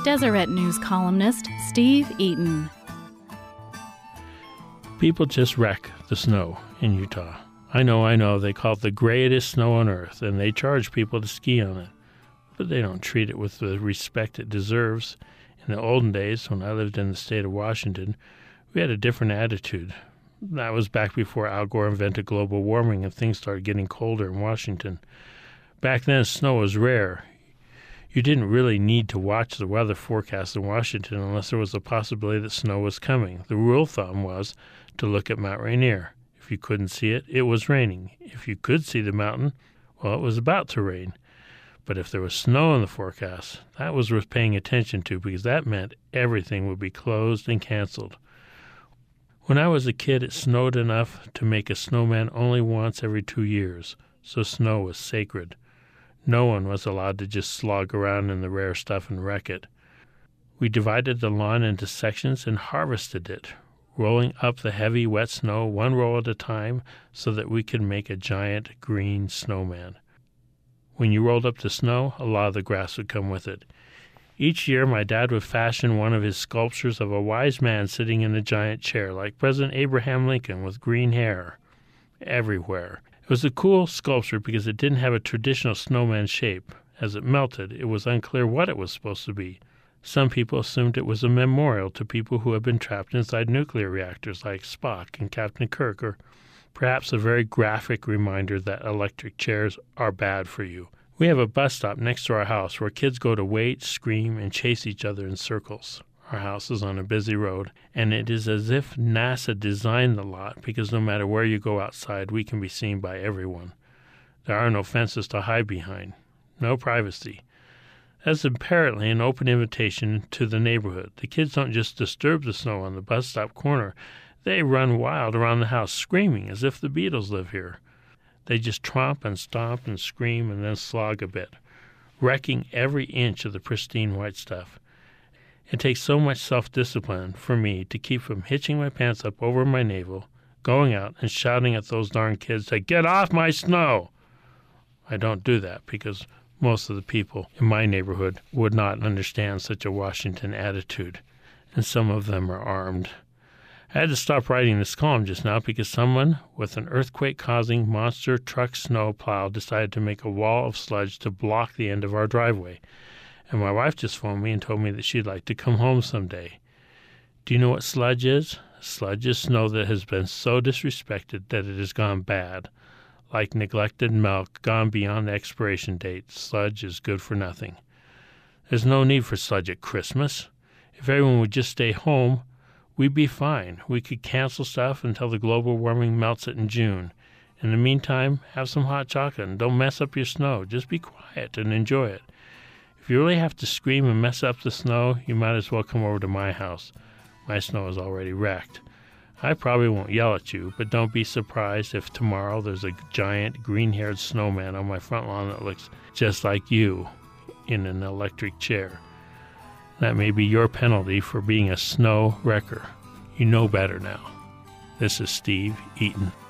Deseret News columnist Steve Eaton. People just wreck the snow in Utah. I know, they call it the greatest snow on earth, and they charge people to ski on it. But they don't treat it with the respect it deserves. In the olden days, when I lived in the state of Washington, we had a different attitude. That was back before Al Gore invented global warming and things started getting colder in Washington. Back then, snow was rare. You didn't really need to watch the weather forecast in Washington unless there was a possibility that snow was coming. The rule of thumb was to look at Mount Rainier. If you couldn't see it, it was raining. If you could see the mountain, well, it was about to rain. But if there was snow in the forecast, that was worth paying attention to because that meant everything would be closed and canceled. When I was a kid, it snowed enough to make a snowman only once every 2 years, so snow was sacred. No one was allowed to just slog around in the rare stuff and wreck it. We divided the lawn into sections and harvested it, rolling up the heavy, wet snow one roll at a time so that we could make a giant green snowman. When you rolled up the snow, a lot of the grass would come with it. Each year, my dad would fashion one of his sculptures of a wise man sitting in a giant chair, like President Abraham Lincoln with green hair everywhere. It was a cool sculpture because it didn't have a traditional snowman shape. As it melted, it was unclear what it was supposed to be. Some people assumed it was a memorial to people who had been trapped inside nuclear reactors like Spock and Captain Kirk, or perhaps a very graphic reminder that electric chairs are bad for you. We have a bus stop next to our house where kids go to wait, scream, and chase each other in circles. Our house is on a busy road, and it is as if NASA designed the lot because no matter where you go outside, we can be seen by everyone. There are no fences to hide behind, no privacy. That's apparently an open invitation to the neighborhood. The kids don't just disturb the snow on the bus stop corner. They run wild around the house screaming as if the Beatles live here. They just tromp and stomp and scream and then slog a bit, wrecking every inch of the pristine white stuff. It takes so much self-discipline for me to keep from hitching my pants up over my navel, going out and shouting at those darn kids to get off my snow. I don't do that because most of the people in my neighborhood would not understand such a Washington attitude, and some of them are armed. I had to stop writing this column just now because someone with an earthquake-causing monster truck snow plow decided to make a wall of sludge to block the end of our driveway. And my wife just phoned me and told me that she'd like to come home someday. Do you know what sludge is? Sludge is snow that has been so disrespected that it has gone bad. Like neglected milk gone beyond the expiration date, sludge is good for nothing. There's no need for sludge at Christmas. If everyone would just stay home, we'd be fine. We could cancel stuff until the global warming melts it in June. In the meantime, have some hot chocolate and don't mess up your snow. Just be quiet and enjoy it. If you really have to scream and mess up the snow, you might as well come over to my house. My snow is already wrecked. I probably won't yell at you, but don't be surprised if tomorrow there's a giant green-haired snowman on my front lawn that looks just like you in an electric chair. That may be your penalty for being a snow wrecker. You know better now. This is Steve Eaton.